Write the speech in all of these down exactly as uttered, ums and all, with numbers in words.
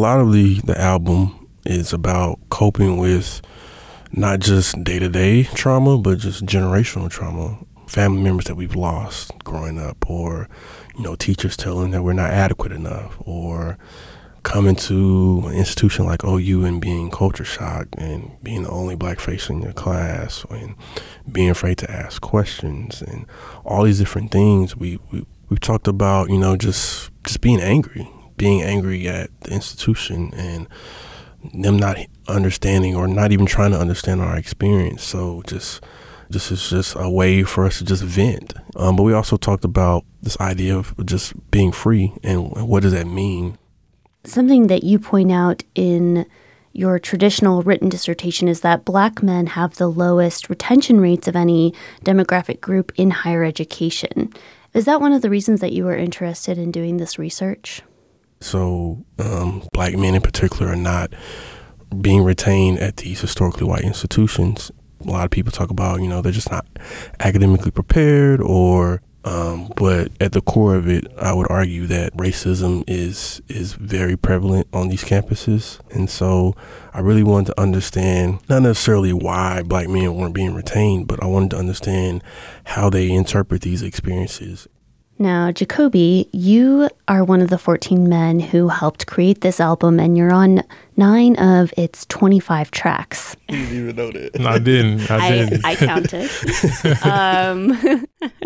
lot of the, the album is about coping with not just day-to-day trauma, but just generational trauma. Family members that we've lost growing up, or, you know, teachers telling that we're not adequate enough, or coming to an institution like O U and being culture shocked and being the only black face in your class and being afraid to ask questions and all these different things. We, we, we've talked about, you know, just, just being angry, being angry at the institution and them not understanding or not even trying to understand our experience. So just this is just a way for us to just vent. Um, but we also talked about this idea of just being free and what does that mean? Something that you point out in your traditional written dissertation is that Black men have the lowest retention rates of any demographic group in higher education. Is that one of the reasons that you were interested in doing this research? So um, Black men in particular are not being retained at these historically white institutions. A lot of people talk about, you know, they're just not academically prepared or, um, but at the core of it, I would argue that racism is is very prevalent on these campuses. And so I really wanted to understand not necessarily why Black men weren't being retained, but I wanted to understand how they interpret these experiences. Now, Jacoby, you are one of the fourteen men who helped create this album, and you're on nine of its twenty-five tracks. You didn't even know that. No, I didn't. I didn't. I, I counted. um,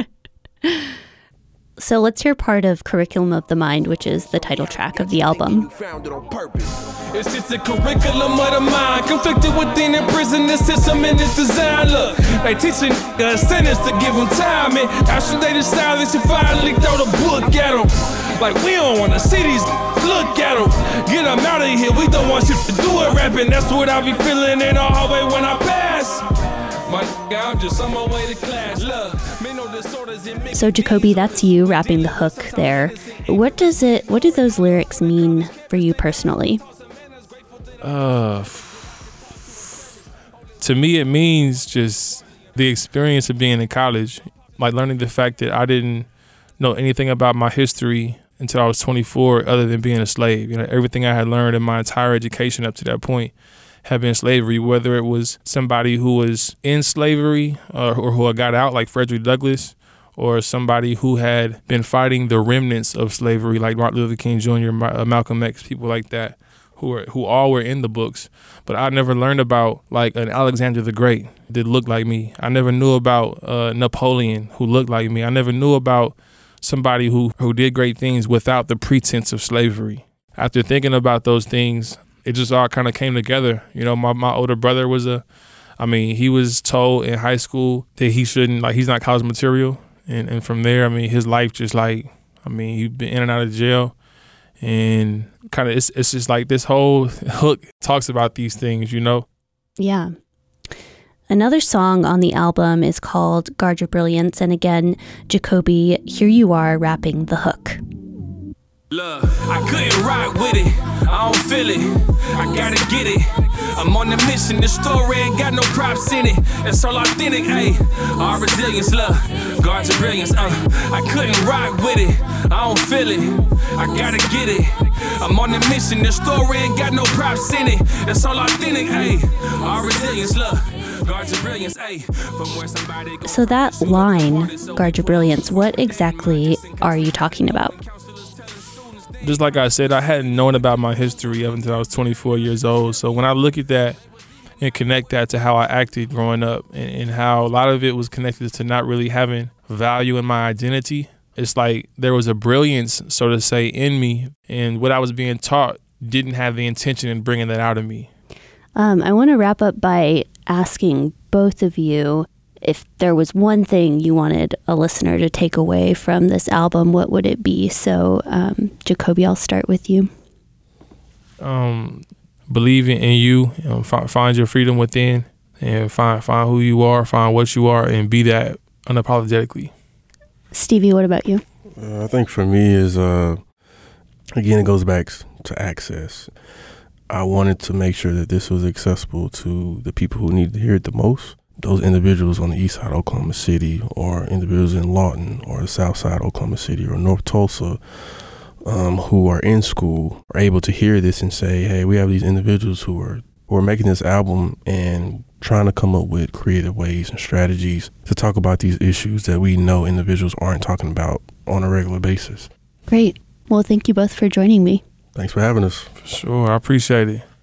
so let's hear part of Curriculum of the Mind, which is the title track of the album. It's just a curriculum of the mind, conflicted within the prison, the system and its design. Look, they teaching a sentence to give them time, and after they decide they should finally throw the book at them. Like, we don't want to see these, look at them. Get them out of here, we don't want you to do it rapping. That's what I be feeling in the hallway when I pass. My I'm just on my way to class. Look, no disorders in me. So Jacoby, that's you rapping the hook there. What does it, what do those lyrics mean for you personally? Uh, to me, it means just the experience of being in college, like learning the fact that I didn't know anything about my history until I was twenty-four, other than being a slave. You know, everything I had learned in my entire education up to that point had been slavery, whether it was somebody who was in slavery uh, or who had got out, like Frederick Douglass, or somebody who had been fighting the remnants of slavery, like Martin Luther King Junior, Ma- Malcolm X, people like that. Who were who all were in the books, but I never learned about like an Alexander the Great that looked like me. I never knew about uh, Napoleon who looked like me. I never knew about somebody who who did great things without the pretense of slavery. After thinking about those things, it just all kind of came together. You know, my my older brother was a, I mean, he was told in high school that he shouldn't, like, he's not college material, and and from there, I mean, his life just like, I mean, he'd been in and out of jail. And kind of, it's it's just like this whole hook talks about these things, you know? Yeah. Another song on the album is called Guard Your Brilliance. And again, Jacoby, here you are rapping the hook. Look, I couldn't rock with it. I don't feel it. I gotta get it. I'm on the mission. The story ain't got no props in it. It's all authentic, ayy. Our resilience, look. Guard your brilliance, uh. I couldn't rock with it. I don't feel it. I gotta get it. I'm on the mission. The story ain't got no props in it. It's all authentic, ayy. Our resilience, look. Guard your brilliance, ayy. From where somebody goes. So that line, Guard Your Brilliance, what exactly are you talking about? Just like I said, I hadn't known about my history up until I was twenty-four years old. So when I look at that and connect that to how I acted growing up and, and how a lot of it was connected to not really having value in my identity, it's like there was a brilliance, so to say, in me. And what I was being taught didn't have the intention in bringing that out of me. Um, I want to wrap up by asking both of you, if there was one thing you wanted a listener to take away from this album, what would it be? So, um, Jacoby, I'll start with you. Um, believe in you, you know, find, find your freedom within, and find find who you are, find what you are, and be that unapologetically. Stevie, what about you? Uh, I think for me is, uh, again, it goes back to access. I wanted to make sure that this was accessible to the people who needed to hear it the most. Those individuals on the east side of Oklahoma City, or individuals in Lawton or the south side of Oklahoma City or North Tulsa, um, who are in school are able to hear this and say, hey, we have these individuals who are who are making this album and trying to come up with creative ways and strategies to talk about these issues that we know individuals aren't talking about on a regular basis. Great. Well, thank you both for joining me. Thanks for having us. For sure. I appreciate it.